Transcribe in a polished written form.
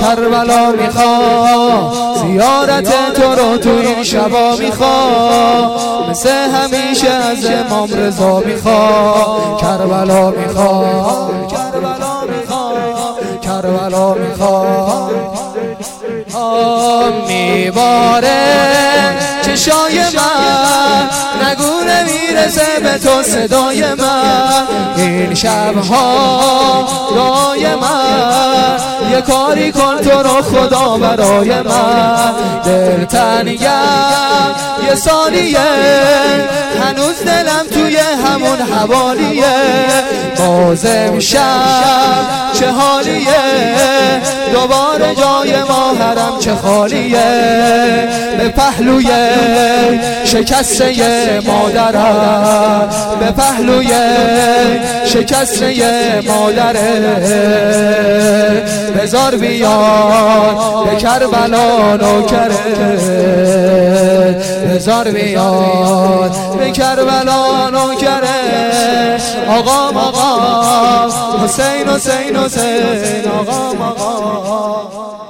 کربلا میخوام، زیارت تو رو تو این شبا میخوام، مثل همیشه از امام رضا میخوام، کربلا میخوام، کربلا میخوام، کربلا میخوام. میباره چشای من، نگو نمیرسه به تو صدای من، این شبها رای من، یه کاری کن تو رو خدا برای من، دل تنگم یه ثانیه، هنوز دلم توی همون حوالیه، باز امشب چه حالیه، دوباره جای ما حرم چه خالیه، به پهلوی شکسته مادرم، به پهلوی شکسته مادره، بذار بیاد به کربلا نوکره، بذار بیاد به کربلا نوکره، آقا آقا حسین حسین حسین، آقا آقا